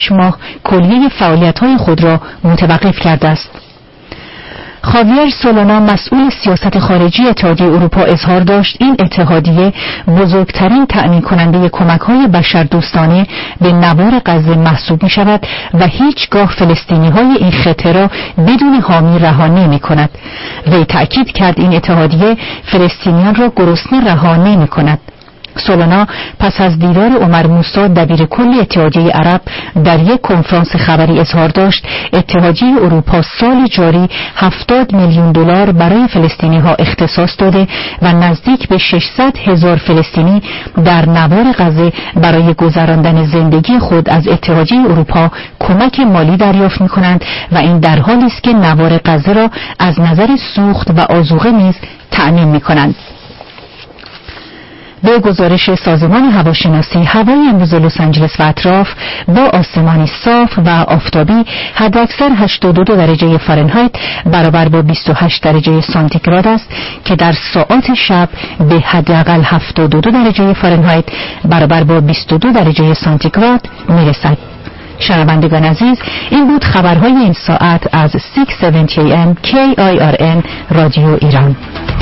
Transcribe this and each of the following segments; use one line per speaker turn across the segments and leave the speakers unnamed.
8 ماه کلیه فعالیت‌های خود را متوقف کرده است. خاویر سولانا مسئول سیاست خارجی اتحادیه اروپا اظهار داشت این اتحادیه بزرگترین تأمین کننده کمک‌های بشردوستانه به نوار غزه محسوب می‌شود و هیچگاه فلسطینی‌های این خطه را بدون حامی رها نمی‌کند. وی تأکید کرد این اتحادیه فلسطینیان را گرسنه رها نمی‌کند. سولانا پس از دیدار عمر موسی دبیر کل اتحادیه عرب در یک کنفرانس خبری اظهار داشت اتحادیه اروپا سال جاری 70 میلیون دلار برای فلسطینی ها اختصاص داده و نزدیک به 600,000 فلسطینی در نوار غزه برای گذراندن زندگی خود از اتحادیه اروپا کمک مالی دریافت می کنند و این در حالی است که نوار غزه را از نظر سوخت و آذوقه نیز تأمین می کنند. به گزارش سازمان هواشناسی، هوای امروز لس آنجلس و اطراف با آسمانی صاف و آفتابی حداکثر 82 درجه فارنهایت برابر با 28 درجه سانتیگراد است که در ساعات شب به حداقل 72 درجه فارنهایت برابر با 22 درجه سانتیگراد میرسد. شنوندگان عزیز، این بود خبرهای این ساعت از 670 AM KIRN رادیو ایران.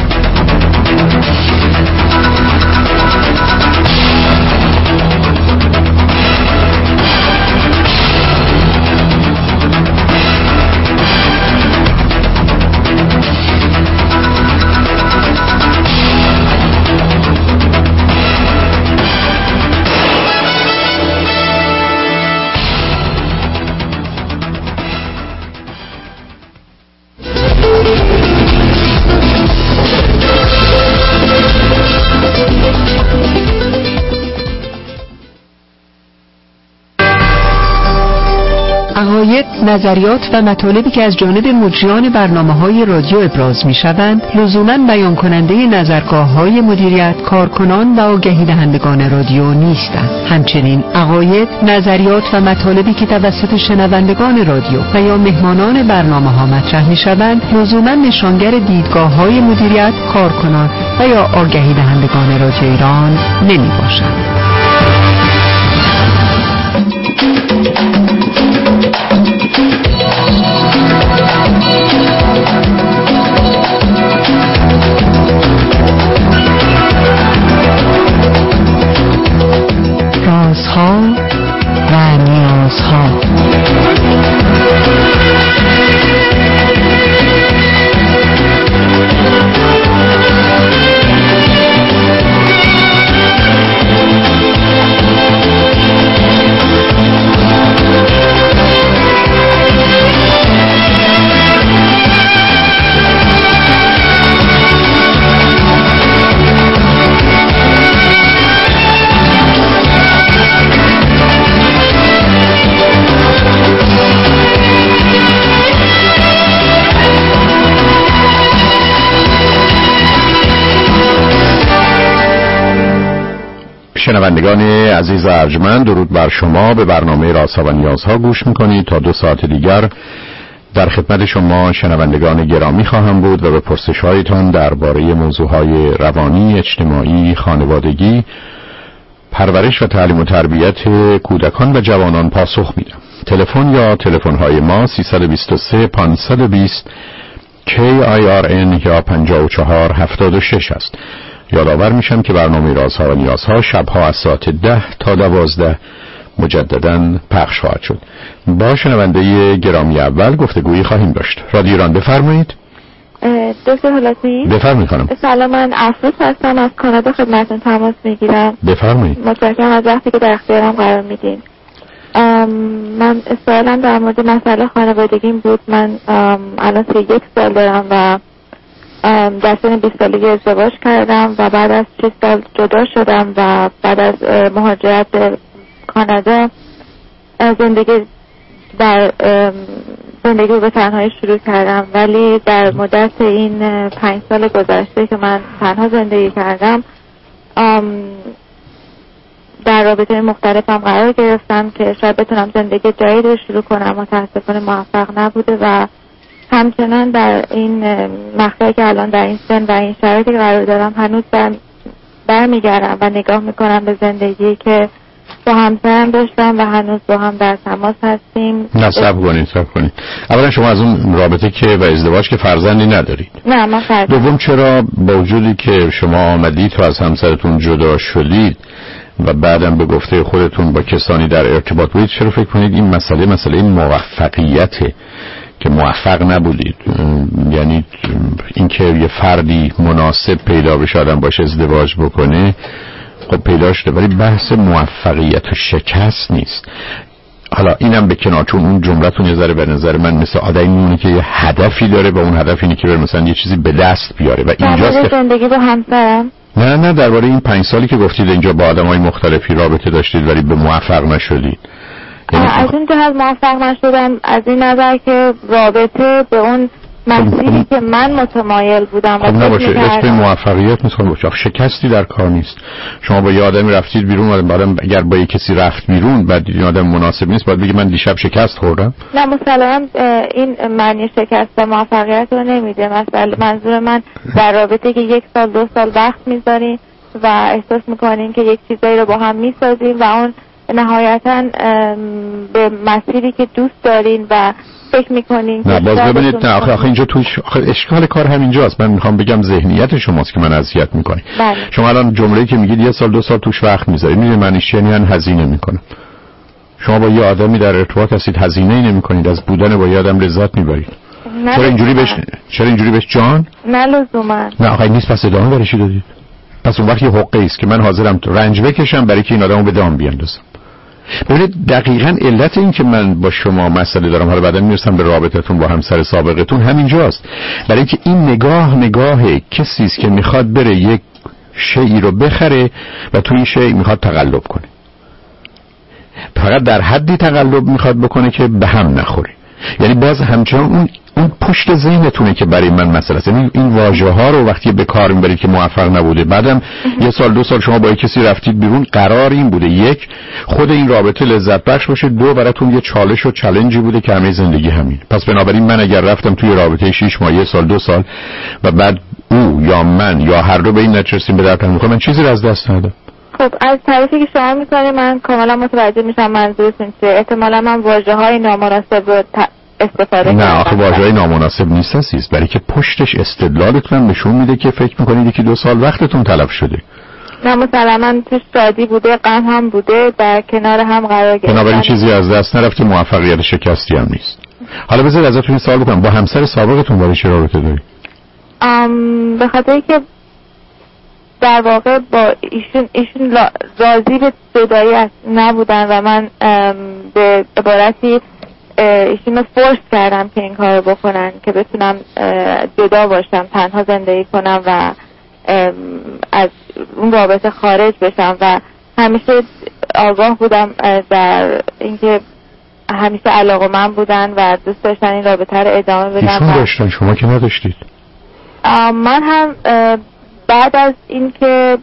عقاید، نظریات و مطالبی که از جانب مجریان برنامه‌های رادیو ابراز می‌شوند لزوماً بیان کننده نظرگاه‌های مدیریت، کارکنان و آگهی دهندگان رادیو نیستند. همچنین عقاید، نظریات و مطالبی که توسط شنوندگان رادیو و یا مهمانان برنامه‌ها مطرح می‌شوند لزوماً نشانگر دیدگاه‌های مدیریت، کارکنان و یا آگهی دهندگان رادیو ایران نمی‌باشند. رازها و نیازها.
شنوندگان عزیز و ارجمند، درود بر شما. به برنامه رازها و نیازها گوش میکنید. تا 2 ساعت دیگر در خدمت شما شنوندگان گرامی خواهم بود و به پرسش‌هایتان درباره موضوعهای روانی، اجتماعی، خانوادگی، پرورش و تعلیم و تربیت کودکان و جوانان پاسخ میدم. تلفن یا تلفن‌های ما 323 520 KIRN یا 5476 است. یادآور میشم که برنامه رازها و نیازها شبها از ساعت 10 تا 12 مجدداً پخش خواهد شد. با شنونده گرامی اول گفتگویی خواهیم داشت. رادیو ایران، بفرمایید.
دکتر هلاتی،
بفرمایید خانم.
سلام، من افروز هستم، از کانادا خدمتتون تماس میگیرم.
بفرمایید.
متشکرم از وقتی که در اختیارم قرار میدین. من سوالم در مورد مسئله خانوادگیم بود. من الان 31 سال دارم و در سن 20 سالگی ازدواج کردم و بعد از 6 سال جدا شدم و بعد از مهاجرت به کانادا زندگی رو به تنهایی شروع کردم. ولی در مدت این 5 سال گذشته که من تنها زندگی کردم در رابطه مختلفم قرار گرفتم که شاید بتونم زندگی جدید رو شروع کنم. متاسفانه موفق نبوده و همچنان در این مقطعی که الان در این سن و این شرایطی قرار دارم هنوز برمیگردم و نگاه میکنم به زندگی که با همسرم داشتم و هنوز با هم در تماس هستیم.
نه صبر کنید. اولا شما از اون رابطه که و ازدواج که فرزندی ندارید.
نه من فرزند.
دوم چرا با وجودی که شما آمدید و از همسرتون جدا شدید و بعدم به گفته خودتون با کسانی در ارتباط بودید، چرا فکر کنید این مسئله موفقیته که موفق نبودید؟ یعنی اینکه یه فردی مناسب پیدا بشه آدم باشه ازدواج بکنه خب پیدا شده، ولی بحث موفقیت و شکست نیست. حالا اینم به کنار، چون اون جملتون یه ذره به نظر من مثل آدمی میمونه که یه هدفی داره و اون هدف اینه که بره مثلا یه چیزی به دست بیاره و اینجاست که
زندگی با همسرم.
نه درباره این 5 سالی که گفتید اینجا با آدمای مختلفی رابطه داشتید ولی به موفق نشدید.
از این جهت موفق نشدم، از این نظر که رابطه به اون مسیری که من متمایل بودم
خب نباشه اسم موفقیت میتونه باشه. شکستی در کار نیست. شما با یه آدمی رفتید بیرون، بعدم اگر با یه کسی رفت بیرون بعد این آدم مناسب نیست باید بگی من دیشب شکست خوردم.
نه مسلماً این معنی شکست و موفقیت رو نمیده. مثلا منظور من در رابطه که 1 سال 2 سال وقت میذارین و احساس میکنین که یک چیزایی رو با هم میسازین و اون نهایتاً به مسیری که دوست دارین و فکر میکنین.
نه باز ببینید، نه آخه اینجا توش اشکال کار همینجاست. من میخوام بگم ذهنیت شماست که من اذیت میکنه. شما الان جمله‌ای که میگید 1 سال 2 سال توش وقت میذارید، میدونید معنیش چیه؟ یعنی هزینه میکنم. شما با یه آدمی در ارتباط هستید، هزینه‌ای نمیکنید، از بودن با یه آدم لذت میبرید. چرا اینجوری بهش جان؟ نه لزوما. نه آخه نیست، پس ادامه برشی دادید. پس اون وقت یه حقه است که من حاضرم رنج بکشم برای که این آدمو به دام بیاندازم. ببینید دقیقاً علت این که من با شما مسئله دارم، حالا بعدا میرسم به رابطتون با همسر سابقتون، همینجاست. برای اینکه این نگاه کسی است که میخواد بره یک شیئی رو بخره و توی این شیء میخواد تقلب کنه. فقط در حدی تقلب میخواد بکنه که به هم نخوره. یعنی باز همچنان اون پشت ذهنتونه که برای من مسئله است. یعنی این واژه ها رو وقتی به کار میبرید که موفق نبوده، بعدم 1 سال 2 سال شما با کسی رفتید بیرون، قرار این بوده 1 خود این رابطه لذت بخش باشه، 2 براتون یه چالش و چالنجی بوده که همه زندگی همین. پس بنابراین من اگر رفتم توی رابطه 6 ماه 1 سال 2 سال و بعد او یا من یا هر دو به این نتیجه به درد نمیخوره، من چیزی رو از دست ندادم.
خب از تعریفی که شما میکنید من کاملا متوجه میشم منظورتون چیه. احتمالاً من واژه‌های نامناسب رو استفاده کردم. نه
آخه واژه‌های نامناسب نیست عزیز، برای که پشتش استدلالتون نشون میده که فکر میکنید که 2 سال وقتتون تلف شده.
نه مسلماً توش شادی بوده، غم هم بوده، در کنار هم قرار گرفتن.
بنابراین چیزی از دست نرفته، موفقیت شکستی هم نیست. حالا بذارید ازتون سوال بکنم، با همسر سابقتون برای چه رابطه دارید؟
به خاطری که در واقع با ایشون راضی به جدایی نبودن و من به عبارتی ایشون رو فورس کردم که این کار بکنن که بتونم جدا باشم، تنها زندگی کنم و از اون رابطه خارج بشم و همیشه آگاه بودم در اینکه همیشه علاقه من بودن و دوست داشتن این رابطه رو ادامه بدن.
ایشون داشتن، شما که نداشتید.
من هم بعد از اینکه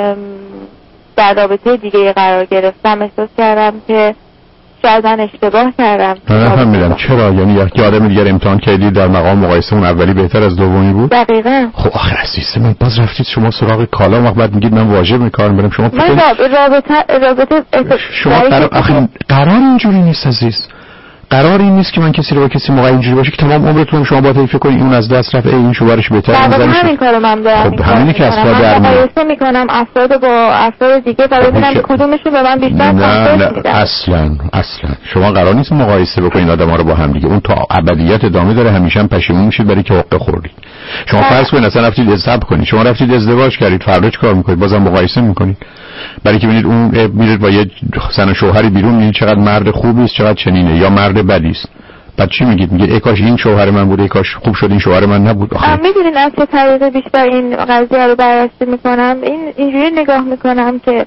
در رابطه دیگه قرار گرفتم احساس کردم که شاید من اشتباه کردم.
هم میدم چرا؟ یعنی یه آدم دیگر امتحان کردید در مقام مقایسه اون اولی بهتر از دومی بود؟
دقیقاً.
خب آخر عزیز من باز رفتید شما سراغ کالا و بعد میگید من واجب میکارم برم. شما
من رابطه
شما قرار اینجوری نیست عزیز. قرار این نیست که من کسی رو با کسی موقع اینجوری باشه که تمام عمرتون شما باید فکر کنید اون از دست رفت، این شوهرش بهتره.
همین کارو من دارم.
خب همینی که اصلا در
مقایسه میکنم افراد با افراد دیگه و ببینم کدومشون به من بیشتر
نه اصلا شما قرار نیست مقایسه بکنید آدم‌ها رو با هم دیگه. اون تا ابدیت ادامه داره، همیشه هم پشیمون میشید برای که حق خوردید. شما فرض کنید اصلا رفتید ازدواج کنید، شما رفتید ازدواج کردید، فردا چه کار میکنید؟ بازم مقایسه میکنید برای که ببینید اون میره با یه زن و شوهری بیرون، میبینید چقدر مرد خوبی است، چقدر چنینه، یا مرد بدی است. بعد چی میگید؟ میگید ای کاش این شوهر من بود، ای کاش خوب شد این شوهر من نبود.
میدونین از چه طریق بیشتر این قضیه رو بررسی میکنم؟ اینجوری نگاه میکنم که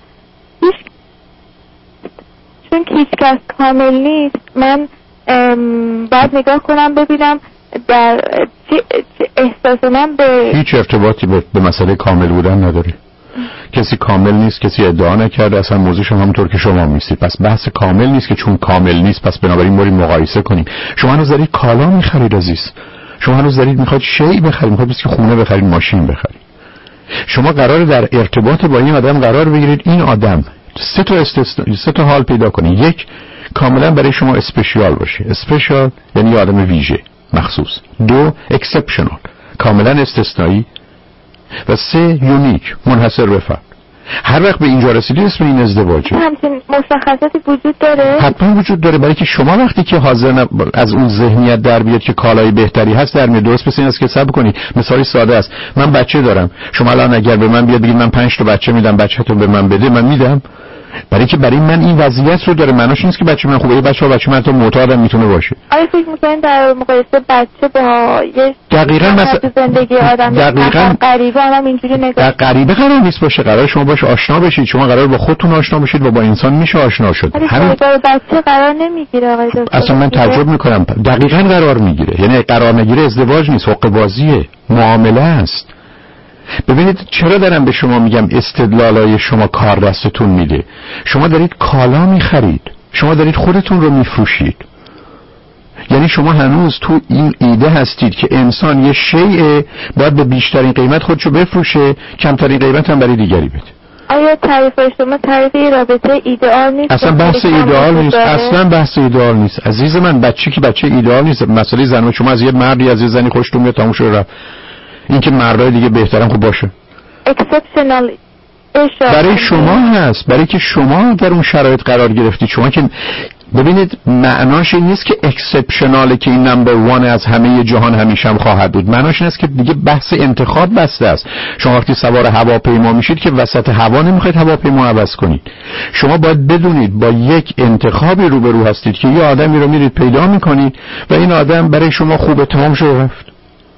چون هیچ کس کامل نیست، من بعد نگاه کنم ببینم در چه احساس من به
هیچ ارتباطی به مسئله کامل بودن نداره. کسی کامل نیست، کسی ادعا نکرده، اصلا موضوعش همونطور که شما میستید. پس بحث کامل نیست که چون کامل نیست پس بنابراین بریم مقایسه کنیم. شما هنوز دارید کالا میخرید عزیز، شما هنوز دارید میخواید شیء بخرید، میخواید که خونه بخرید، ماشین بخرید. شما قراره در ارتباط با این آدم قرار بگیرید، این آدم سه تا حال پیدا کنید. یک، کاملا برای شما اسپشیال باشه. اسپشیال یعنی آدم ویژه، مخصوص. دو، اکسپشنال، کاملا استثنایی. و سه، یونیک، منحصر به فرد. هر وقت به اینجا رسیدی اسم این ازدواجه.
همچین مشخصاتی وجود داره؟
حتما وجود داره، برای که شما وقتی که حاضر از اون ذهنیت در بیاد که کالای بهتری هست در میاد. درست مثل این است که صبر کنی. مثالی ساده است. من بچه دارم، شما الان اگر به من بیاد بگید من 5 تا بچه میدم، بچه‌تون به من بده، من میدم. برای که برای من این وضعیت رو داره. معناش نیست که بچه من خوبه. یه بچه من تا معتادم میتونه باشه.
آیا فکر می‌کنید در مقایسه بچه با یه
دقیقاً مثلا
زندگی آدم
دقیقاً
غریبه هم اینجوری نگاه
غریبه قرار نیست باشه. قرار شما باشه آشنا بشید. شما قرار با خودتون آشنا بشید و با انسان میشه آشنا شد.
همین بچه قرار نمیگیره آقای دکتر.
اصلا من تعجب میکنم. دقیقاً قرار میگیره. یعنی قرار نگیره ازدواج نیست، حقوق بازیه، معامله است. ببینید چرا دارم به شما میگم استدلالای شما کار دستتون میده. شما دارید کالا میخرید، شما دارید خودتون رو میفروشید. یعنی شما هنوز تو این ایده هستید که انسان یه شیء باید به بیشترین قیمت خودشو بفروشه، کمترین قیمت هم برای دیگری بده.
آیا تعریف شما تعریف رابطه ایدئال نیست؟
اصلا بحث ایدئال نیست. اصلا بحث ایدئال نیست عزیز من. بچه که بچه ایدئال نیست. مسئله زن، شما از یه مردی از یه زنی خوشتون میاد تموم شد رفت. این که مردای دیگه بهترن خب باشه.
اکسپشنال
برای شما هست، برای که شما در اون شرایط قرار گرفتید. شما که ببینید معناش این نیست که اکسپشناله که این نمبر وان از همه جهان همیشه هم خواهد بود. معناش این است که دیگه بحث انتخاب بسته است. شما وقتی سوار هواپیما میشید که وسط هوا نمیخواید هواپیما عوض کنید. شما باید بدونید با یک انتخابی روبرو هستید که یه آدمی رو میرید پیدا میکنید و این آدم برای شما خوبه، تمام شد رفت.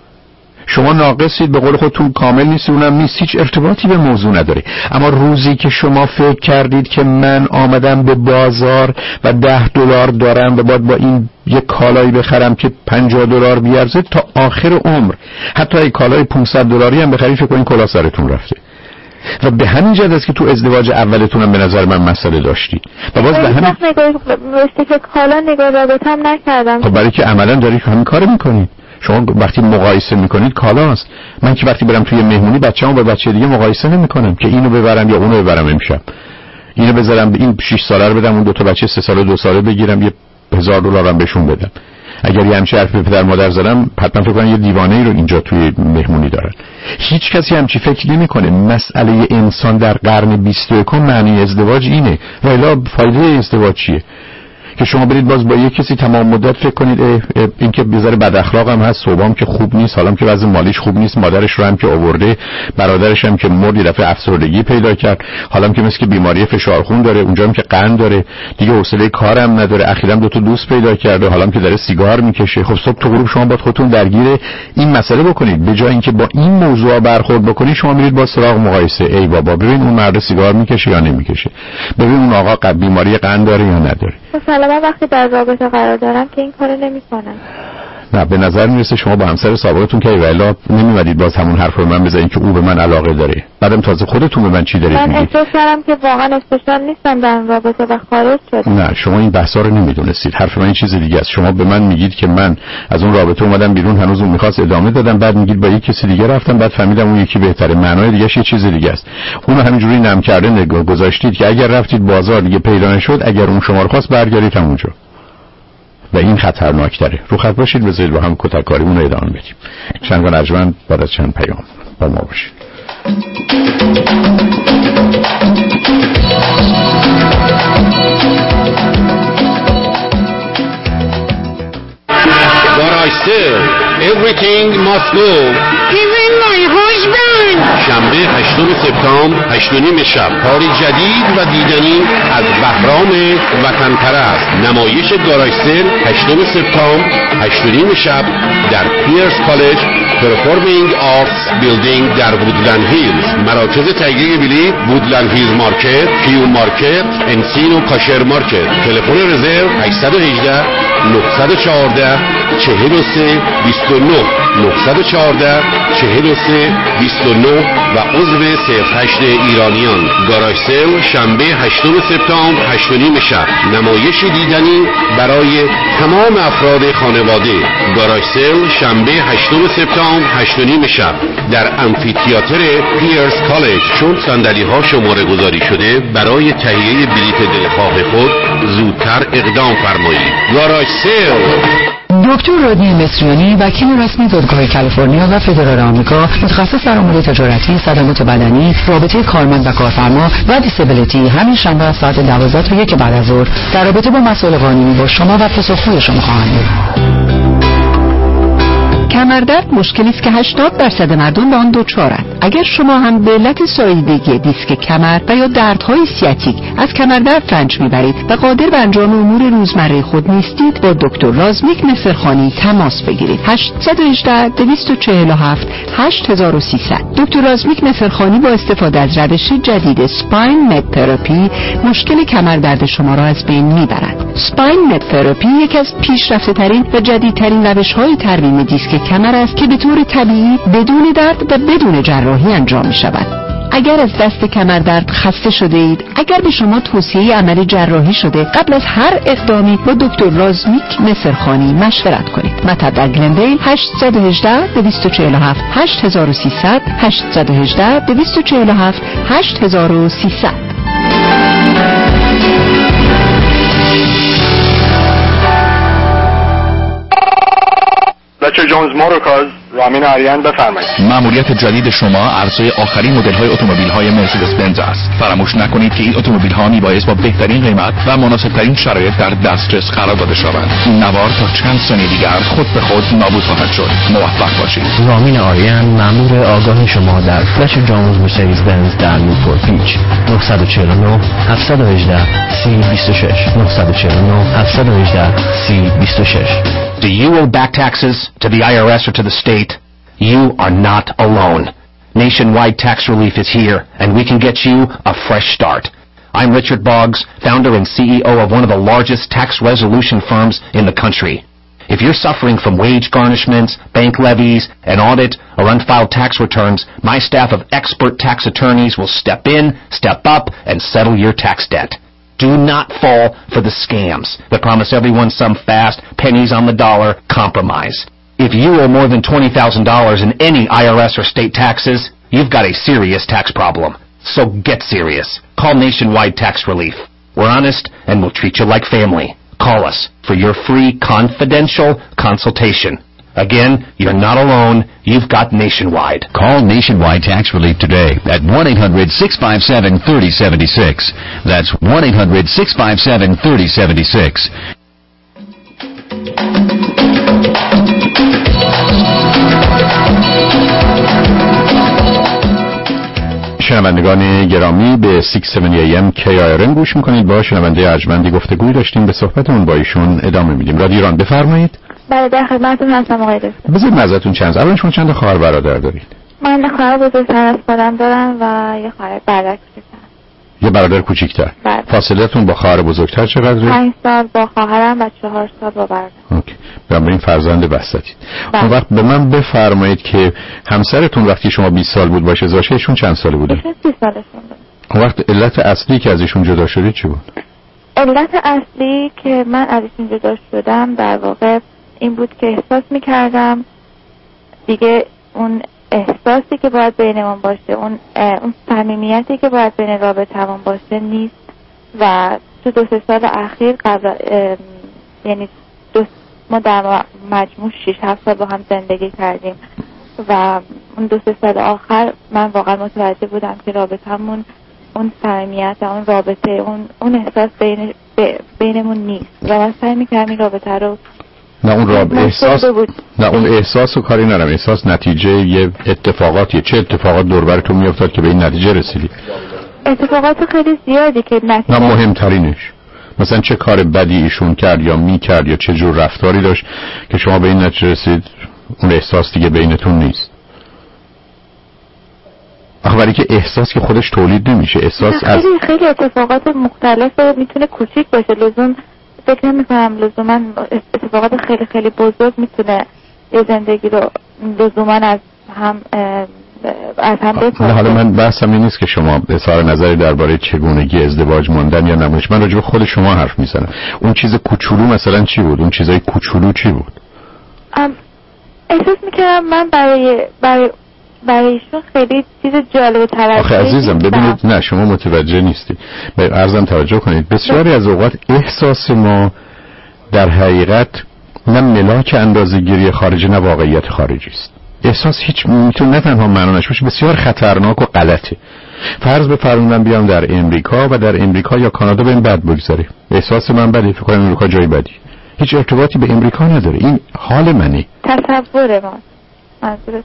شما ناقصید، به قول خودتون کامل نیست، اونم نیست، هیچ ارتباطی به موضوع نداره. اما روزی که شما فکر کردید که من آمدم به بازار و $10 دارم و باید با این یک کالایی بخرم که $50 بیارزه، تا آخر عمر حتی یک کالای $500 هم بخرید فکر کنید کلاه سرتون رفته. و به همین جهت است که تو ازدواج اولتون هم به نظر من مسئله داشتی. و باز به همین
نگاه کالا نگاه رابطه هم نکردم.
خب برای که عملا دارید همین کارو میکنید. شما وقتی مقایسه میکنید کالاست. من که وقتی برم توی مهمونی بچه‌مو با بچه دیگه مقایسه نمیکنم که اینو ببرم یا اونو ببرم امشب. اینو بذارم این 6 ساله رو بدم، اون 2 تا بچه 3 ساله 2 ساله بگیرم، یه $1000 هم بهشون بدم. اگر یه همچین حرف به پدر مادر زدم حتما فکر کنن یه دیوانه‌ای رو اینجا توی مهمونی دارن. هیچ کسی همچین فکر نمیکنه. مسئله انسان در قرن 21 معنی ازدواج اینه. و الا فایده ازدواج چیه؟ که شما برید باز با یک کسی تمام مدت فکر کنید این که بذاره بد اخلاق هم هست، صبحام که خوب نیست، حالم که وضع مالیش خوب نیست، مادرش رو هم که آورده، برادرش هم که مرد، یه دفعه افسردگی پیدا کرد، حالم که مثل که بیماری فشار خون داره، اونجا هم که قند داره، دیگه حوصله کارم نداره، اخیراً 2 تا دوست پیدا کرده، حالم که داره سیگار میکشه. خب صبح تو غروب شما باید خودتون درگیر این مسئله بکنید. به جای اینکه با این موضوع برخورد بکنید شما میرید با سراغ مقایسه. ای بابا ببین اون مرد سیگار میکشه یا نمیکشه، ببین اون آقا بیماری قند داره یا نداره.
مثلا وقتی در رابطه قرار دارم که این کارو نمیکنن.
نه به نظر میرسه شما با همسر سابقتون که ایوالا نمی‌مدید باز همون حرف رو من بزنید که او به من علاقه داره. بعدم تازه خودتون به من چی دارید میگید؟
من احساس کردم که واقعا اسپشیال نیستم در رابطه و خارج شدم.
نه شما این بحثا رو نمیدونستید. حرف من این چیز دیگه است. شما به من میگید که من از اون رابطه اومدم بیرون، هنوز اون می‌خواست ادامه دادم، بعد میگید با یک کسی دیگه رفتم، بعد فهمیدم اون یکی بهتره. معنای دیگه یه چیز دیگه است. اون همینجوری نم کرده نگاه گذاشتید که اگر رفتید بازار دیگه پیدا نشد، اگر اون شما رو خواست برگردید همونجا. و این خطرناک‌تره. رو خط باشید، بذارید با هم کتککاریمون رو ادامه بدیم. شنگان ارجمند بعد از چند پیام با ما باشید.
Everything must go.
Even my husband.
شنبه 8 سپتامبر 8:30 شب کاری جدید و دیدنی از بهرام وطن پرست. نمایش گاراژ سیل 8 سپتامبر 8:30 شب در پیرس کالج پرفورمینگ آرتس بیلدینگ در وودلند هیلز. مراکز تهیه بلیط وودلند هیلز مارکت، کیو مارکت، انسینو کاشر مارکت. تلفن رزرو 818 914 43 29 914 43 29 و عضو 08 ایرانیان. گاراژ سیل شنبه 8 سپتامبر 8:30 شب. نمایش دیدنی برای تمام افراد خانواده. گاراژ سل شنبه 8 سپتامبر 8:30 شب در امفی‌تئاتر پیرس کالج. چون صندلی ها شماره گذاری شده، برای تهیه بلیت دلخواه خود زودتر اقدام فرمایید. گاراژ سل.
دکتر رودنی مصریانی، وکیل رسمی دادگاه کالیفرنیا و فدرال آمریکا، متخصص در امور تجارتی، صدمات بدنی، رابطه کارمند و کارفرما و دیسابیلیتی، همین شنبه از ساعت 12 تا 1 بعد از ظهر در رابطه با مسائل قانونی با شما و پاسخگوی شما خواهند بود. کمردرد مشکلی است که 80% مردم به آن دچارند. اگر شما هم به علت ساییدگی دیسک کمر و یا دردهای سیاتیک از کمردرد رنج میبرید و قادر به انجام امور روزمره خود نیستید، با دکتر رازمیک مصرخانی تماس بگیرید. 818 247 8300. دکتر رازمیک مصرخانی با استفاده از روش جدید سپاین مد تراپی مشکل کمردرد شما را از بین میبرد. سپاین مد تراپی یکی از پیشرفته‌ترین و جدیدترین روش‌های ترمیم دیسک کمر است که به طور طبیعی بدون درد و بدون جراحی انجام می شود. اگر از دست کمردرد خسته شده اید، اگر به شما توصیه عمل جراحی شده، قبل از هر اقدامی با دکتر رازمیک مصرخانی مشورت کنید. مطب در گلندیل 818 247 8300 818 247 8300.
بچه جونز موتورکارز، رامین آریان، بفرمایید.
مأموریت جدید شما عرضه آخرین مدل‌های اتومبیل‌های مرسدس بنز است. فراموش نکنید که این اتومبیل‌ها میبایست با بهترین قیمت و مناسب‌ترین شرایط در دسترس قرار داده شوند. این نوار تا چند ثانیه دیگر خود به خود نابود خواهد شد. موفق باشید.
رامین آریان، مأمور آگاه شما در فلش جونز مرسدس بنز در نیوپورت بیچ. 949 718 3026 949 718 3026.
Do you owe back taxes to the IRS or to the state? You are not alone. Nationwide Tax Relief is here, and we can get you a fresh start. I'm Richard Boggs, founder and CEO of one of the largest tax resolution firms in the country. If you're suffering from wage garnishments, bank levies, an audit, or unfiled tax returns, my staff of expert tax attorneys will step in, step up, and settle your tax debt. Do not fall for the scams that promise everyone some fast, pennies on the dollar compromise. If you owe more than $20,000 in any IRS or state taxes, you've got a serious tax problem. So get serious. Call Nationwide Tax Relief. We're honest and we'll treat you like family. Call us for your free confidential consultation. Again, you're not alone. You've got Nationwide.
Call Nationwide Tax Relief today at 1-800-657-3076. That's 1-800-657-3076.
شنوندگان گرامی، به 670 AM KIRN گوش میکنید. با شنونده ارجمندی گفتگوی داشتیم، به صحبتمون با ایشون ادامه میدیم. رادیو ایران، بفرمایید.
بله، در خدمتتون هستم آقای دکتر.
بذارید نظرتون چند اولا شما چند خواهر برادر دارید؟
من خواهر بزرگتر از خودم دارم و یه خواهر برادر کوچیک‌تر.
یه برادر کوچیک‌تر.
بله.
فاصله‌تون با خواهر بزرگتر چقدره؟
5 سال با خواهرم و 4 سال با برادرم.
اوکی. بنابراین فرزند وسطید.
بله.
اون وقت به من بفرمایید که همسرتون وقتی شما 20 سال بود باشه ازدواج ایشون چند ساله بوده؟
30 سالشون بود.
اون وقت علت اصلی که از ایشون جدا شدید چی بود؟
علت اصلی که من از ایشون جدا شدم در واقع این بود که احساس می‌کردم دیگه اون احساسی که باید بینمون باشه، اون صمیمیتی که باید بین رابطه‌مون باشه نیست و تو 2-3 سال اخیر قبل یعنی ما در مجموع 6-7 سال با هم زندگی کردیم و اون 2-3 سال آخر من واقعا متوجه بودم که رابطه‌مون اون صمیمیت، اون رابطه، اون احساس بینمون نیست و من سعی می‌کردم این رابطه رو
نه اون احساس و کاری ندارم. احساس نتیجه یه اتفاقاتیه. چه اتفاقات دور براتون میافتاد که به این نتیجه رسیدی؟
اتفاقات خیلی زیادی که نتیجه.
نه مهمترینش مثلا چه کار بدی ایشون کرد یا میکرد یا چه جور رفتاری داشت که شما به این نتیجه رسید اون احساس دیگه بینتون نیست؟ ولی که احساس که خودش تولید نمیشه. احساس
خیلی اتفاقات مختلف میتونه کوچیک باشه. فکر نمی‌کنم لزوما اتفاقات خیلی خیلی بزرگ میتونه یه زندگی رو لزوما از هم از هم بپرسه.
حالا من بحثم این نیست که شما اظهار نظری درباره چگونگی ازدواج ماندن یا نمونش، من راجع به خود شما حرف میزنم. اون چیز کوچولو مثلا چی بود؟ اون چیزای کوچولو چی بود؟
احساس میکردم من برای ایشون خیلی چیز جالب و توجهی.
آخه عزیزم ببینید، نه شما متوجه نیستی. عرضم توجه کنید، بسیاری از اوقات احساس ما در حقیقت نه ملاک اندازه‌گیری خارجی نه واقعیت خارجی است. احساس هیچ میتونه نه تنها معناش باشه، بسیار خطرناک و غلطه. فرض بفرمایید بیام در امریکا و در امریکا یا کانادا بهم بد بگذره، احساس من بده، فکر کنم امریکا جای بدی، هیچ ارتباطی به امریکا نداره، این حال منه.
تصور ما منظورتون؟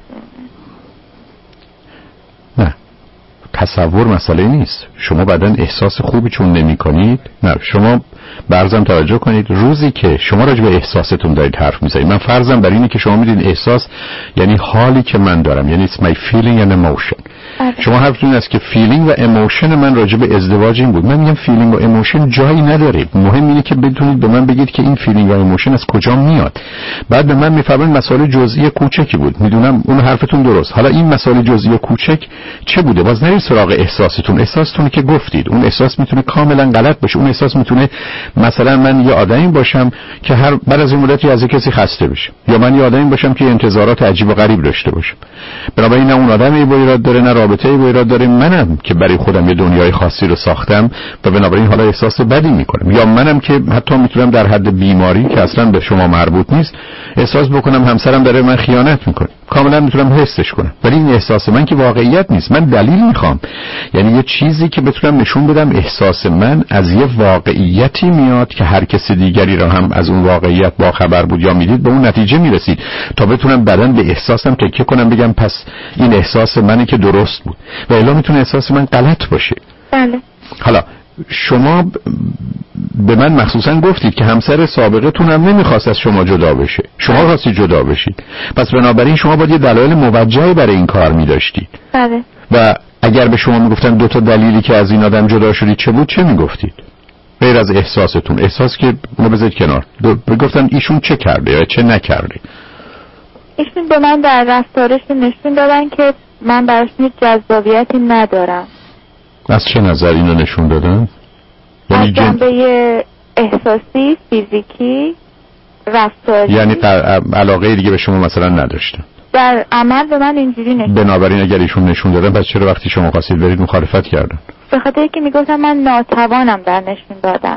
نه تصور مسئله نیست. شما بعدن احساس خوبی چون نمی کنید، نه شما برزم توجه کنید، روزی که شما راجع به احساستون دارید حرف میزنید، من فرضم بر اینه که شما میدونید احساس یعنی حالی که من دارم، یعنی it's my feeling and emotion. شما حرفتون این است که فیلینگ و ایموشن من راجع به ازدواج این بود. من میگم فیلینگ و ایموشن جایی نداره، مهم اینه که بدونید به من بگید که این فیلینگ و ایموشن از کجا میاد. بعد به من میفرمایید مسائل جزئی کوچکی بود، میدونم اون حرفتون درست. حالا این مسائل جزئی کوچک چه بوده؟ باز نرید سراغ احساستون. احساستون که گفتید اون احساس میتونه کاملا غلط باشه. اون احساس میتونه مثلا من یه آدمی باشم که هر بعد از این مدتی از کسی خسته بشم، یا من یه آدمی باشم که انتظارات عجیب و غریب داشته باشم. بنابراین نه اون آدمی با ایراد داره نه رابطه‌ای با ایراد داره، منم که برای خودم یه دنیای خاصی رو ساختم و بنابراین حالا احساس بدی میکنم، یا منم که حتی میتونم در حد بیماری که اصلا به شما مربوط نیست احساس بکنم همسرم داره من خیانت میکنه، کاملا میتونم حسش کنم، ولی این احساس من که واقعیت نیست. من دلیل میخوام، یعنی یه چیزی که بتونم نشون بدم احساس من از یه واقعیتی میاد که هر کسی دیگری را هم از اون واقعیت با خبر بود یا میدید به اون نتیجه میرسید، تا بتونم بعداً به احساسم تکیه کنم بگم پس این احساس منی که درست بود، و الا میتونه احساس من غلط باشه.
بله.
حالا شما به من مخصوصا گفتید که همسر سابقتون هم نمیخواست از شما جدا بشه، شما خواستی جدا بشید، پس بنابراین شما باید یه دلایل موجهی برای این کار میداشتید.
بله.
و اگر به شما میگفتن دو تا دلیلی که از این آدم جدا شدید چه بود، چه میگفتید غیر از احساستون؟ احساس که ما بذارید کنار، بگفتن ایشون چه کرده یا چه نکرده.
ایشون به من در رفتارشون نشون دادن که من براشون هیچ جذابیتی ندارم.
از چه نظر اینو نشون دادن؟
از جنبه احساسی، فیزیکی، رفتاری.
یعنی علاقه دیگه به شما مثلا نداشتن؟
در عمل به من اینجوری نشون.
بنابراین اگر ایشون نشون دادن پس چرا وقتی شما خواستید برید مخالفت کردن؟
به خاطر اینکه میگفتن من ناتوانم در نشون دادن.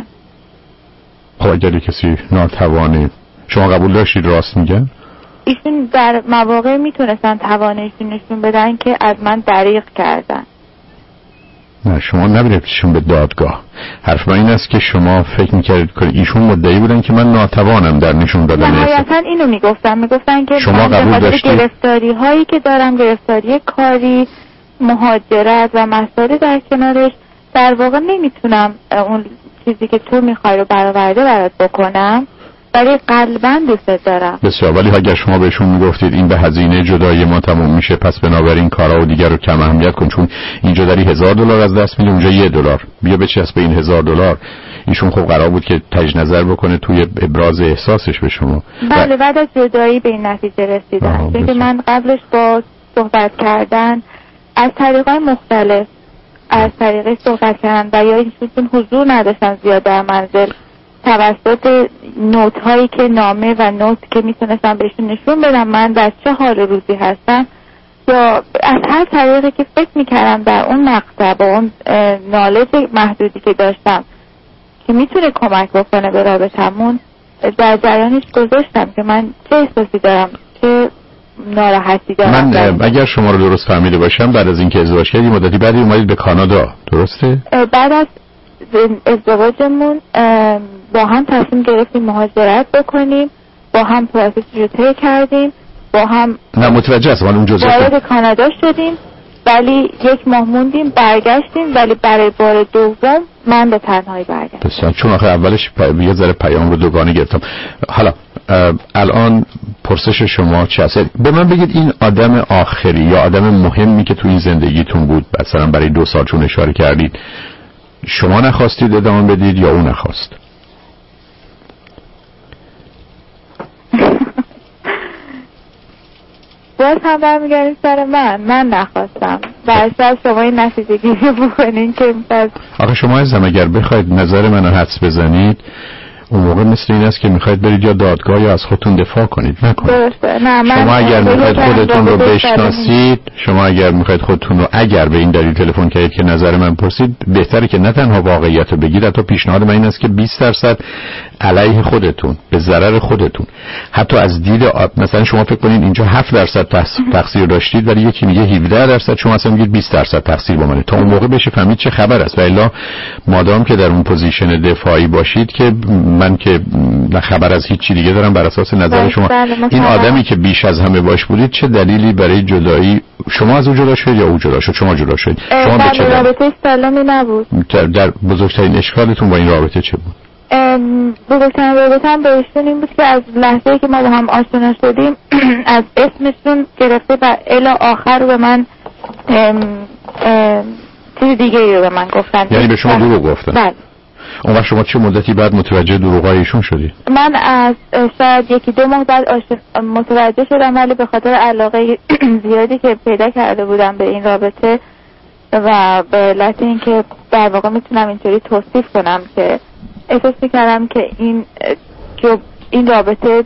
خب اگر کسی ناتوانه شما قبول داشتید راست میگن؟
ایشون در مواقع میتونستن توانشون نشون بدن که از من دریغ کردن.
نه شما نبریدشون به دادگاه. حرف من این است که شما فکر میکردید که ایشون مدعی بودن که من ناتوانم در نشون دادن.
نهایتا اینو میگفتن که
شما قبول داشتید؟
گرفتاری هایی که دارم، گرفتاری کاری، مهاجرت و مسائل در کنارش، در واقع نمیتونم اون چیزی که تو میخوای رو برآورده برات بکنم، ولی قلباً دوست دارم.
بسیار. ولی اگر شما بهشون میگفتید این به هزینه جدایی ما تموم میشه، پس بنابراین کارا و دیگر رو کم اهمیت کن، چون اینجا داری $1000 از دست میدی، اونجا $1 بیا بچسب به این $1000. ایشون خب قرار بود که تجدید نظر بکنه توی ابراز احساسش به شما.
بله بعد از جدایی به این نتیجه رسیدم که من قبلش با صحبت کردن از طریقای مختلف، از طریق صحبت کردن و یا ایشون حضور نداشتن زیاد در منزل، توسط نوت هایی که نامه و نوت که میتونستم بهشون نشون بدم من در چه حال روزی هستم، یا از هر طریقی که فکر میکردم در اون مقطع با اون نالج محدودی که داشتم که میتونه کمک بکنه به رابطمون، در جریانش گذاشتم که من چه احساسی دارم، چه ناراحتی دارم.
من اگر شما رو درست فهمیده باشم بعد از اینکه ازدواج کردید مدتی بعدی اومدید به کانادا، درسته؟
بعد از ازدواجمون با هم تصمیم گرفتیم مهاجرت بکنیم، با هم پروسس رو طی کردیم، با هم
نه متوجه هستم اون جزئیات
وارد کانادا شدیم، ولی 1 ماه موندیم برگشتیم، ولی برای بار دوم من به تنهایی برگشتم.
بسیار. چون آخه اولش یه ذره پیام رو دوگانه گرفتم. حالا الان پرسش شما چه هست؟ به من بگید این آدم آخری یا آدم مهمی که توی زندگیتون بود مثلا برای 2 سال چون اشاره کردید، شما نخواستید ادامه بدید یا اون نخواست؟
با باز هم برمیگردیم سر من نخواستم و شاید شما این نتیجه گیری بکنین که
آخه شما عزیزم اگر بخواید نظر منو حدس بزنید اون موقع مثل این است که میخواید برید یا دادگاه یا از خودتون دفاع کنید. نکنید.
درسته. نه
شما اگر میخواید خودتون رو بشناسید، شما اگر میخواید خودتون رو اگر به این دلیل تلفن کردید که نظر من پرسید، بهتره که نه تنها واقعیت رو بگید، حتی پیشنهاد من این است که 20% علیه خودتون، به ضرر خودتون. حتی از دید مثلا شما فکر کنید اینجا 7% تقصیر داشتید ولی یکی میگه 17%، شما اصلا میگید 20% تقصیر با منه. تا اون موقع بشه فهمید چه خبر است. و الا مادام که در اون پوزیشن دفاعی باشید که من که خبر از هیچ چی دیگه دارم بر اساس نظر شما. این آدمی که بیش از همه باش بودید چه دلیلی برای جدایی؟ شما از او جدا شدید یا او جدا شد؟ شما جدا شدید. شما به چه دلیل؟
رابطه سالمی نبود.
در بزرگترین اشکالتون با این رابطه چه بود؟
بزرگترین رابطه هم با ایشون این بود که از لحظه‌ای که ما با هم آشنا شدیم از اسمشون گرفته و الی آخر رو به من چیز دیگه رو به من گفتن.
یعنی به شما دروغ گفتن؟
بله.
اون وقت شما چه مدتی بعد متوجه دروغای ایشون شدید؟
من از شاید 1-2 ماه بعد متوجه شدم، ولی به خاطر علاقه زیادی که پیدا کرده بودم به این رابطه و به علت اینکه در واقع میتونم اینطوری توصیف کنم که احساس میکردم که این رابطه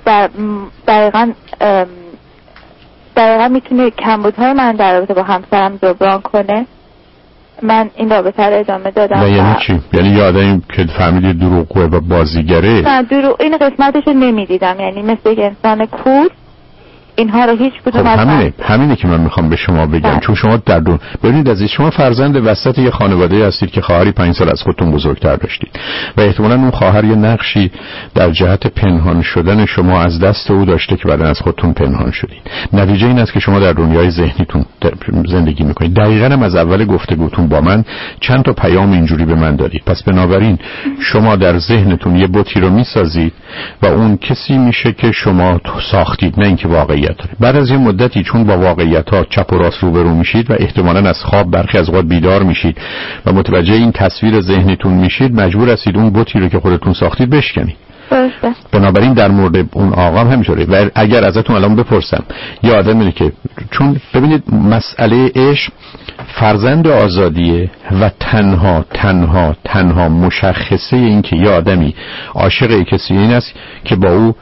دقیقا میتونه کمبودهای من در رابطه با همسرم جبران کنه، من این رابطه رو ادامه دادم.
یعنی چی؟ یعنی یادم که فهمیدید دروغگوه و بازیگره؟
نه این قسمتش رو نمیدیدم، یعنی مثل یک انسان کور اینها رو هیچ کدوم از
همینه که من میخوام به شما بگم. چون شما ببینید عزیز، شما فرزند وسط یه خانواده هستید که خواهری 5 سال از خودتون بزرگتر داشتید و احتمالاً اون خواهر یه نقشی در جهت پنهان شدن شما از دست او داشته که بعداً از خودتون پنهان شدید. نتیجه این است که شما در دنیای ذهنیتون زندگی میکنید. دقیقاً هم از اول گفتگوتون با من چند تا پیام اینجوری به من دادید. پس بنابراین شما در ذهنتون یه بوتی رو میسازید و اون کسی میشه که شما ساختید، نه اینکه واقعیت داره. بعد از یه مدتی چون با واقعیت‌ها چپ و راست روبرو میشید و احتمالاً از خواب برخی از اوقات بیدار میشید و متوجه این تصویر ذهنیتون میشید، مجبور هستید اون بوتی رو که خودتون ساختید بشکنید. بنابراین در مورد اون آقا هم همینطوره. و اگر ازتون الان بپرسم یه آدمی که چون ببینید مسئله عشق فرزند آزادیه و تنها مشخصه این که یه آدمی عاشق کسی این است که با او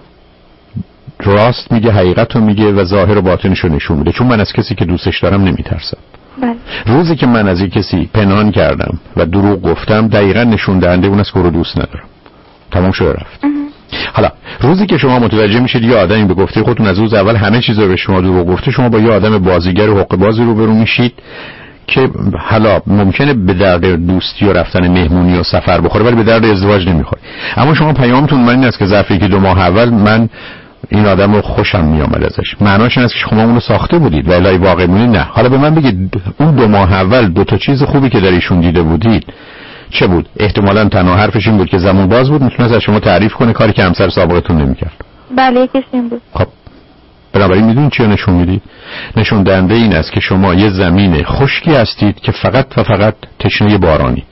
راست میگه، حقیقت رو میگه و ظاهر و باطنش رو نشون میده. چون من از کسی که دوستش دارم نمیترسم. روزی که من از یک کسی پنهان کردم و دروغ گفتم دقیقاً نشون دهنده اون است که رو دوست ندارم. تمام شده رفت. حالا روزی که شما متوجه میشید یه آدمی به گفته خودتون از روز اول همه چیز رو به شما دروغ گفته، شما با یه آدم بازیگر و حقه بازی روبرو میشید که حالا ممکنه به درد دوستی و رفتن مهمونی و سفر بخوره ولی به درد ازدواج نمیخوره. اما شما پیامتون من این است که ظرف 1-2 ماه اول من این آدم رو خوشم میامد ازش. معناش این است که شما اونو ساخته بودید و الهی واقع مونید. نه. حالا به من بگید اون 2 ماه اول 2 تا چیز خوبی که در ایشون دیده بودید چه بود؟ احتمالاً تنها حرفش این بود که زمان باز بود، میتونست از شما تعریف کنه، کاری که همسر سابقتون نمیکرد.
بله یکیش این بود.
خب بنابراین میدونید چی نشون میدید؟ نشون دهنده این است که شما یه زمین خشکی هستید که فقط و فقط تشنه بارانید.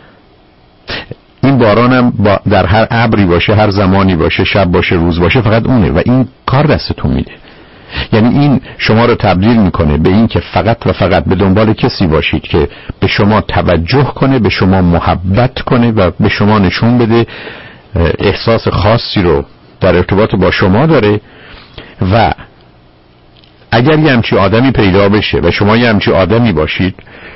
این باران هم در هر ابری باشه، هر زمانی باشه، شب باشه، روز باشه، فقط اونه و این کار دستتون میده. یعنی این شما رو تبدیل میکنه به این که فقط و فقط به دنبال کسی باشید که به شما توجه کنه، به شما محبت کنه و به شما نشون بده احساس خاصی رو در ارتباط با شما داره. و اگر یه همچی آدمی پیدا بشه و شما یه همچی آدمی باشید،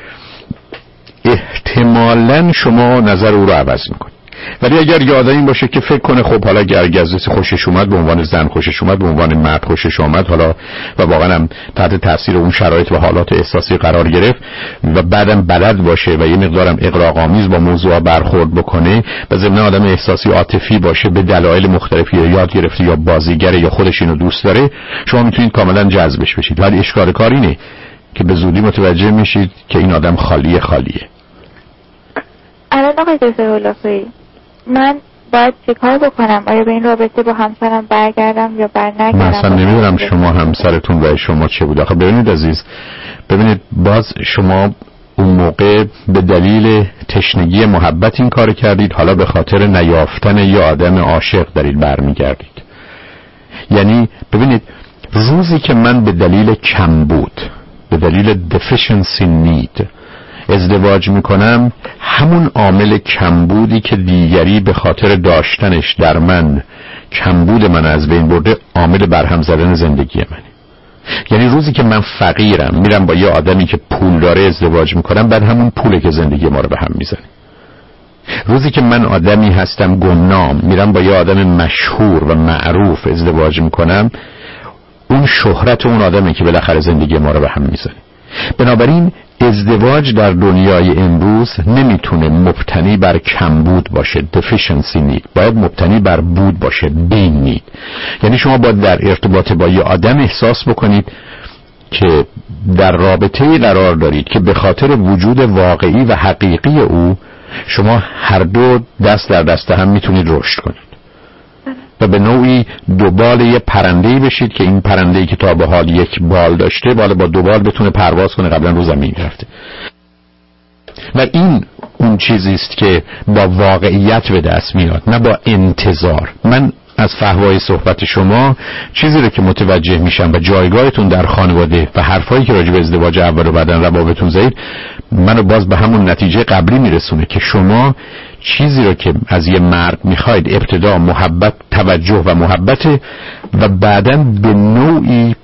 احتمالاً شما نظر او رو عوض میکنید. ولی اگر یه آدمی باشه که فکر کنه خب حالا گرگزسی خوشش اومد، به عنوان زن خوشش اومد، به عنوان مرد خوشش اومد، حالا و واقعا هم تحت تاثیر اون شرایط و حالات احساسی قرار گرفت و بعدم بلد باشه و یه مقدارم اغراق‌آمیز با موضوع برخورد بکنه و ضمن آدم احساسی عاطفی باشه، به دلایل مختلفی یا یاد گرفته یا بازیگره یا خودش اینو دوست داره، شما میتونید کاملا جذبش بشید. ولی اشکال کار اینه که به زودی متوجه میشید که این آدم خالیه.
الان آقای دکتر هولافی، من باید چه کار بکنم؟ آیا به این رابطه با همسرم برگردم یا برنگردم؟
من اصلا نمیدونم شما همسرتون و شما چه بود. آخه ببینید عزیز، ببینید باز شما اون موقع به دلیل تشنگی محبت این کار کردید، حالا به خاطر نیافتن یه آدم عاشق دارید برمیگردید. یعنی ببینید روزی که من به دلیل کمبود، به دلیل deficiency need ازدواج میکنم، همون عامل کمبودی که دیگری به خاطر داشتنش در من کمبود من از بین برده، عامل برهم زدن زندگی منه. یعنی روزی که من فقیرم میرم با یه آدمی که پول داره ازدواج میکنم، بعد همون پوله که زندگی ما رو به هم میزنه. روزی که من آدمی هستم گمنام میرم با یه آدم مشهور و معروف ازدواج میکنم، اون شهرت اون آدمی که بالاخره زندگی ما رو به هم میزنه. بنابراین ازدواج در دنیای امروز نمیتونه مبتنی بر کمبود باشه، deficiency need، باید مبتنی بر بود باشه، being need. یعنی شما باید در ارتباط با یه آدم احساس بکنید که در رابطه‌ای قرار دارید که به خاطر وجود واقعی و حقیقی او شما هر دو دست در دست هم میتونید رشد کنید و به نوعی دوبال یه پرنده‌ای بشید که این پرنده‌ای که تا به حال یک بال داشته، بالا با دو بال بتونه پرواز کنه، قبلا رو زمین رفته. و این اون چیزی است که با واقعیت به دست میاد، نه با انتظار. من از فحوای صحبت شما چیزی رو که متوجه میشم و جایگاهتون در خانواده و حرفایی که راجع به ازدواج اول و بعدن روابطتون زدید، منو باز به همون نتیجه قبلی میرسونه که شما چیزی رو که از یه مرد میخواید ابتدا محبت، توجه و محبت و بعداً به نوعی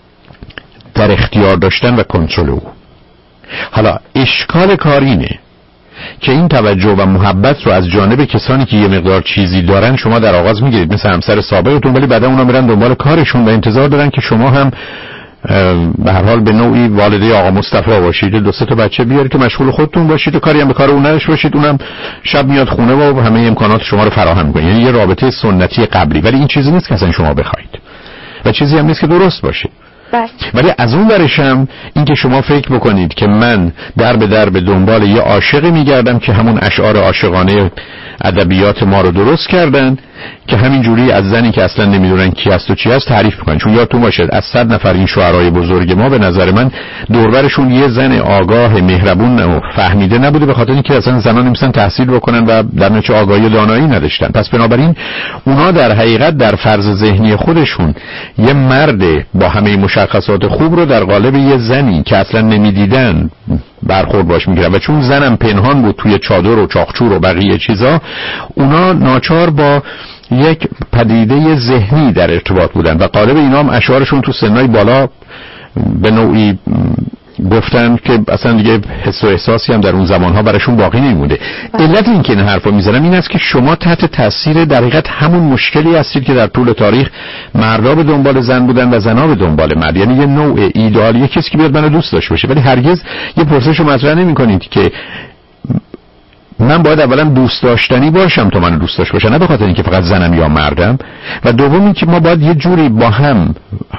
در اختیار داشتن و کنترل او. حالا اشکال کار اینه که این توجه و محبت رو از جانب کسانی که یه مقدار چیزی دارن شما در آغاز میگیرید، مثل همسر سابقتون، ولی بعدا اونا میرن دنبال کارشون و انتظار دارن که شما هم به هر حال به نوعی والده آقا مصطفی باشید، دو سه تا بچه بیارید که مشغول خودتون باشید و کاری هم به کار اون نداشته باشید، اونم شب میاد خونه و همه امکانات شما رو فراهم می‌کنه. یعنی یه رابطه سنتی قبلی، ولی این چیزی نیست که اصلا شما بخواید و چیزی هم نیست که درست باشه. ولی از اون ورش هم این که شما فکر بکنید که من در به در به دنبال یه عاشقی میگردم که همون اشعار عاشقانه ادبیات ما رو درست کردن که همین جوری از زنی که اصلا نمیدونن کی است و چی است تعریف میکنن. چون یادتون باشه از 100 نفر این شعرای بزرگ ما به نظر من دوربرشون یه زن آگاه مهربون و فهمیده نبوده، به خاطر اینکه اصلا زنان نمیسن تحصیل بکنن و در نتیجه آگاهی و دانایی نداشتن. پس بنابراین اونا در حقیقت در فرض ذهنی خودشون یه مرد با همه مشخصات خوب رو در قالب یه زنی که اصلا نمیدیدن برخورد باش میگیرن و چون زنم پنهان بود توی چادر و چاقچور و بقیه چیزا، اونا ناچار با یک پدیده ذهنی در ارتباط بودن و قالب اینا هم اشعارشون تو سنای بالا به نوعی گفتن که اصلا دیگه حس و احساسی هم در اون زمانها براشون باقی نمیمونده. علت این که این حرفا میزنم این است که شما تحت تاثیر در حقیقت همون مشکلی هستید که در طول تاریخ مردا به دنبال زن بودن و زنا به دنبال مرد. یعنی یه نوع ایدئالی کسی که بیاد منو دوست داشته باشه، ولی هرگز یه پرسش رو مطرح نمی‌کنید که من باید اولا دوست داشتنی باشم تا منو دوست داشته باشه، نه به خاطر اینکه فقط زنم یا مردم. و دوم اینکه ما باید یه جوری با هم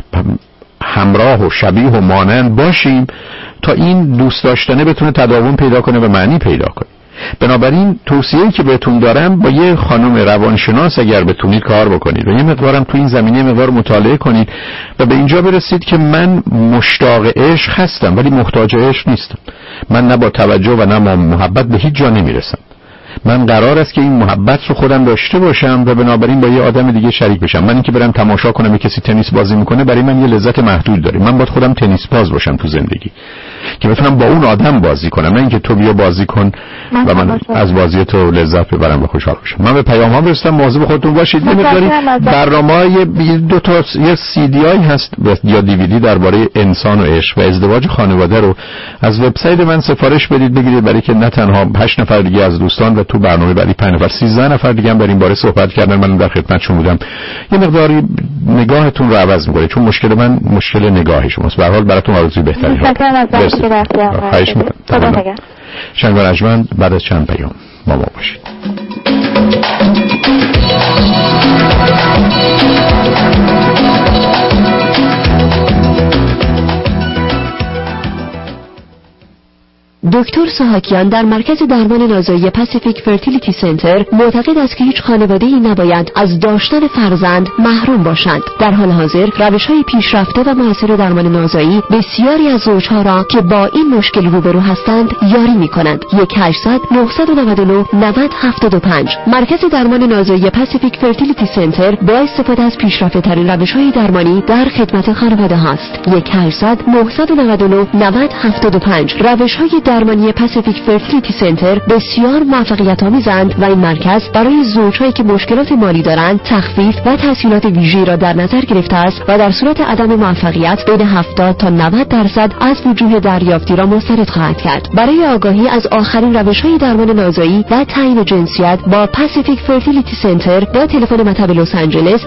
همراه و شبیه و مانند باشیم تا این دوست داشتنه بتونه تداوم پیدا کنه و معنی پیدا کنه. بنابراین توصیه‌ای که بهتون دارم با یه خانم روانشناس اگر بتونید کار بکنید و یه مقدارم تو این زمینه مقدار مطالعه کنید و به اینجا برسید که من مشتاق عشق هستم ولی محتاج عشق نیستم. من نه با توجه و نه با محبت به هیچ جا نمیرسم. من قرار است که این محبت رو خودم داشته باشم و بنابراین با یه آدم دیگه شریک بشم. من اینکه برم تماشا کنم یه کسی تنیس بازی میکنه برای من یه لذت محدود داره. من باید خودم تنیس باز باشم تو زندگی که بتونم با اون آدم بازی کنم، نه اینکه تو بیا بازی کن و من از بازی تو لذت ببرم و خوشحال باشم. من به پیام‌ها برسیدم، مواظب خودتون باشید. یه مقداری برنامه‌های دو تا یه CD هست یا DVD درباره انسان و عشق و ازدواج خانواده رو از وبسایت من سفارش بدید بگیرید، برای که نه تنها 8 نفر دیگه از دوستان و تو برنامه بعدی 5 نفر 13 نفر دیگه هم در این باره صحبت کردن. من در خدمتشون بودم. یه مقداری نگاهتون رو عوض می‌کنه، چون مشکل من مشکل نگاه شماست. به هر حال براتون آرزوی بهتری. خواهش می‌کنم. شنگ رجمند بعد از چند پیام با ما باشید.
دکتر ساحاکیان در مرکز درمان نازایی پاسیفیک فرتیلیتی سنتر معتقد است که هیچ خانواده‌ای نباید از داشتن فرزند محروم باشند. در حال حاضر روش‌های پیشرفته و مؤثر درمان نازایی بسیاری از زوجها را که با این مشکل روبرو هستند یاری می‌کنند. 1-800-999-9075 مرکز درمان نازایی پاسیفیک فرتیلیتی سنتر با استفاده از پیشرفته‌ترین روش‌های درمانی در خدمت خانواده هاست. 1-800-999-9075 روش‌های درمانی پاسیفیک فرتیلیتی سنتر بسیار موفقیت‌آمیزند و این مرکز برای زوجهایی که مشکلات مالی دارند تخفیف و تسهیلات ویژه‌ای را در نظر گرفته است و در صورت عدم موفقیت بین 70 تا 90% از وجوه دریافتی را مسترد خواهد کرد. برای آگاهی از آخرین روش‌های درمان نازایی و تعیین جنسیت با پاسیفیک فرتیلیتی سنتر با تلفن مطب لس آنجلس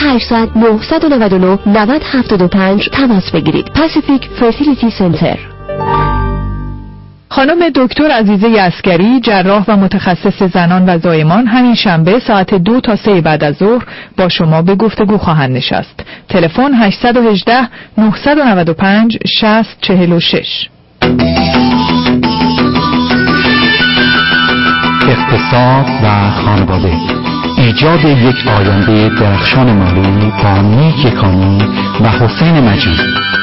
1-800-999-9075 تماس بگیرید. پاسیفیک فرتیلیتی سنتر.
خانم دکتر عزیزه عسکری، جراح و متخصص زنان و زایمان، همین شنبه ساعت 2 تا 3 بعد از ظهر با شما به گفتگو خواهند نشست. تلفن 818-995-6046.
اقتصاد و خانواده، ایجاد یک آینده درخشان مالی با نیک یکانی و حسین مجید.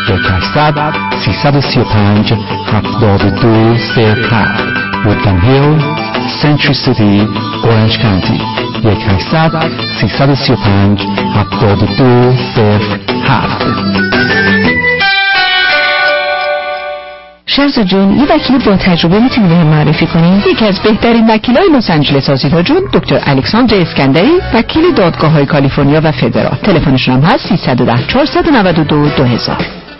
1-800-335-7207 وودلند هیل، سنچری سیتی، اورنج کانتی. 1-800-335-7207.
شرزا جون، یه وکیل با تجربه میتونی بهم معرفی کنی؟ یکی از بهترین وکیلای لس آنجلس آزیتا جون، دکتر الکساندر اسکندری، وکیل دادگاه‌های کالیفرنیا و فدرال. تلفنشون هم هست 310-492-2000.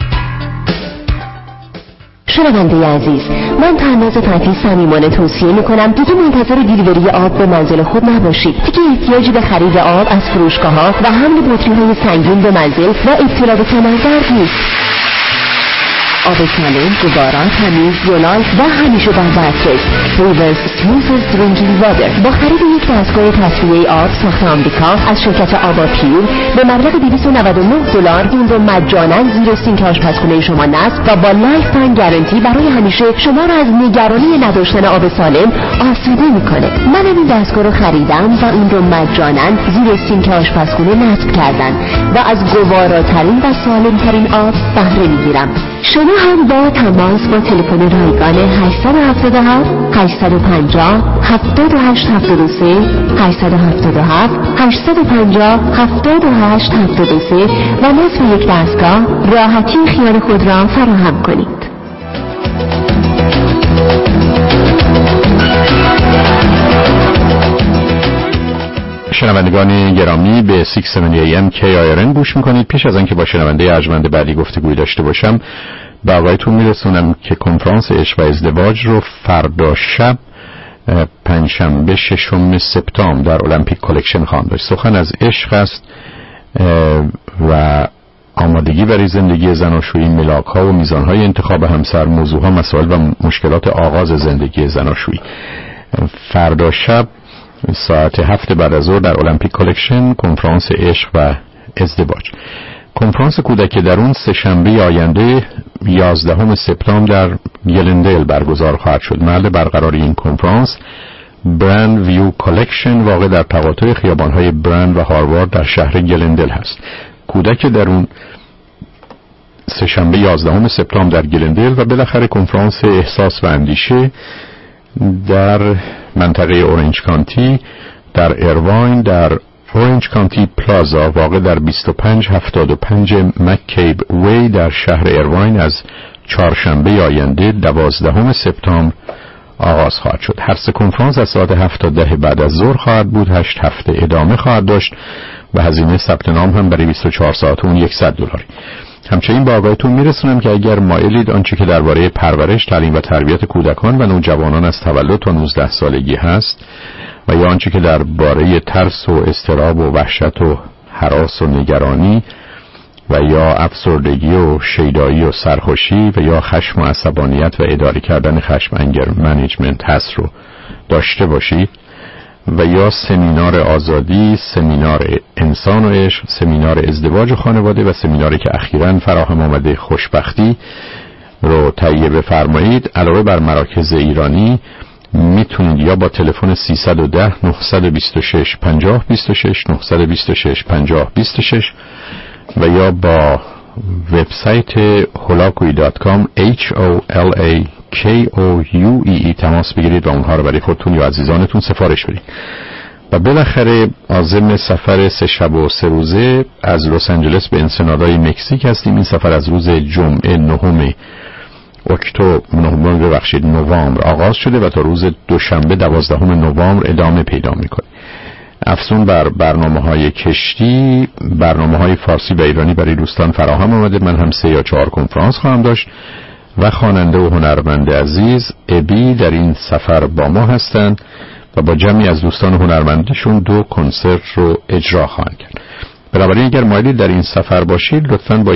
شنونده عزیز، من تناز فتحی صمیمانه توصیه میکنم دیگه منتظر دیلیوری آب به منزل خود نباشید. دیگه احتیاجی به خرید آب از فروشگاه‌ها و حمل بطری‌های سنگین به منزل و ابتلا به کمردرد نیست. آب سالم، گوارا، تمیز، زلال و همیشه در دسترس. ریورز سموث درینکینگ واتر با خرید یک دستگاه تصفیه آب ساخت آمریکا از شرکت آبا پیور به مبلغ $299 این رو مجانا زیر سینک آشپزخونه شما نصب و با لایف تایم گارانتی برای همیشه شما را از نگرانی نداشتن آب سالم آسوده میکنه. من این دستگاه رو خریدم و این رو مجانا زیر سینک آشپزخونه نصب کردن و از گواراترین و سالمترین آب بهره میگیرم. شما هم با تماس با تلفن رایگان 877 850 7873 877 850 7873 و نصف یک دستگاه راحتی خیال خود را فراهم کنید.
شنوندگان گرامی، به 670 AM KIRN گوش میکنید. پیش از آنکه با شنونده ارجمند بعدی گفتگوی داشته باشم، به آقایتون میرسونم که کنفرانس عشق و ازدواج رو فردا شب پنجشنبه 6 سپتامبر در المپیک کلکشن خواهم داشت. سخن از عشق است و آمادگی برای زندگی زناشویی، ملاک‌ها و میزان‌های انتخاب همسر، موضوعها، مسائل و مشکلات آغاز زندگی زناشویی. فردا شب ساعت 7 بعد از ظهر در المپیک کلکشن، کنفرانس عشق و ازدواج. کنفرانس کودک درون سه‌شنبه آینده 11 سپتامبر در گلندل برگزار خواهد شد. محل برقراری این کنفرانس برند ویو کلکشن واقع در تقاطع خیابان‌های برند و هاروارد در شهر گلندل هست. کودک درون سه‌شنبه 11 سپتامبر در گلندل و بالاخره کنفرانس احساس و اندیشه در منطقه اورنج کانتی در ایرواین در اورنج کانتی پلازا واقع در 2575 مککیب وی در شهر ایرواین از چهارشنبه آینده 12 سپتامبر آغاز خواهد شد. هر سه کنفرانس از ساعت 7 تا 10 بعد از ظهر خواهد بود. 8 هفته ادامه خواهد داشت و هزینه ثبت نام هم برای 24 ساعت اون $100. همچنین با آگاهیتون میرسونم که اگر مایلید آنچه که درباره پرورش، تعلیم و تربیت کودکان و نوجوانان از تولد تا 19 سالگی هست و یا آنچه که درباره ترس و اضطراب و وحشت و هراس و نگرانی و یا افسردگی و شیدایی و سرخوشی و یا خشم و عصبانیت و اداره کردن خشم، انگر منیجمنت هست رو داشته باشید و یا سمینار آزادی، سمینار انسان و عشق، سمینار ازدواج و خانواده و سمیناری که اخیراً فراهم آمده خوشبختی رو تهیه بفرمایید، علاوه بر مراکز ایرانی میتونید یا با تلفن 310 926 50 26 926 50 26 و یا با وبسایت holakui.com HOLAKOUEE تماس بگیرید و اونها رو برای خودتون یا عزیزانتون سفارش بدید. و بالاخره عازم سفر 3 شب و 3 روزه از لس آنجلس به انسنادای مکزیک هستیم. این سفر از روز جمعه 9 نوامبر آغاز شده و تا روز دوشنبه 12 نوامبر ادامه پیدا میکنه. افزون بر برنامه‌های کشتی، برنامه‌های فارسی و ایرانی برای دوستان فراهم آمده. من هم 3 یا 4 کنفرانس خواهم داشت و خواننده و هنرمند عزیز ابی در این سفر با ما هستند و با جمعی از دوستان هنرمندشون 2 کنسرت رو اجرا خواهند کرد. بنابراین اگر مایلی در این سفر باشید لطفاً با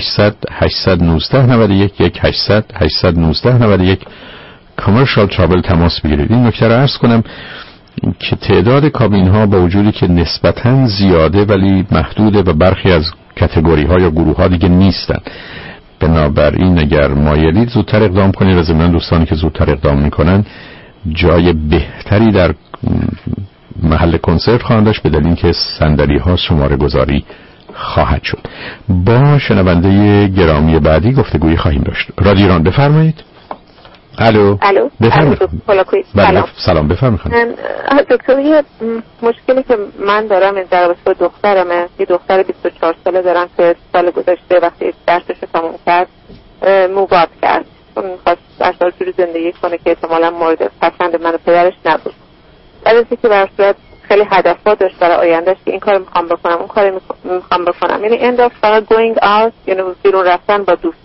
1-800-819-91 کامرشال ترابل تماس بگیرید. این نکته رو عرض کنم که تعداد کابین ها با وجودی که نسبتاً زیاده ولی محدوده و برخی از کاتگوری ها یا گروه ها دیگه نیستن. بنابراین اگر مایلید زودتر اقدام کنید و ضمن دوستانی که زودتر اقدام میکنن جای بهتری در محل کنسرت خواهند داشت به دلیل اینکه صندلی ها شماره گذاری خواهد شد. با شنونده گرامی بعدی گفتگویی خواهیم داشت. رادیو ایران بفرمایید. الو بفرمایید. سلام بفرمایید.
دکتر یه مشکلی که من دارم این در رابطه با دخترمه، یه دختر 24 ساله دارم که سال گذشته وقتی درسش رو تموم کرد مووات کرد، اون خواست اشتغال جوری زندگی کنه که احتمالا مورد پسند من و پدرش نبود. در حالی که به صورت خیلی هدفات داشت برای آیندهش که این کارو میخوام بکنم اون کارو میخوام بکنم، یعنی انداخت فقط going out، یعنی بیرون رفتن با دوست